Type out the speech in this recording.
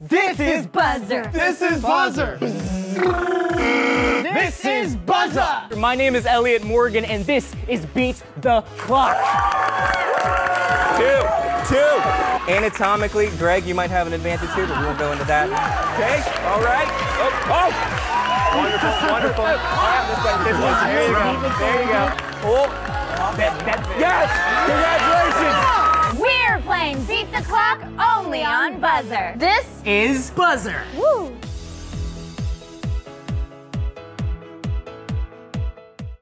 This is Buzzer. This is Buzzer. This is Buzzer. My name is Elliot Morgan, and this is Beat the Clock. Two. Anatomically, Greg, you might have an advantage here, but we won't go into that. Okay, all right. Oh. Wonderful. This one. There you go. Oh. Yes! Congratulations! We're playing Beat the Clock only on Buzzer. This Is Buzzer. Woo.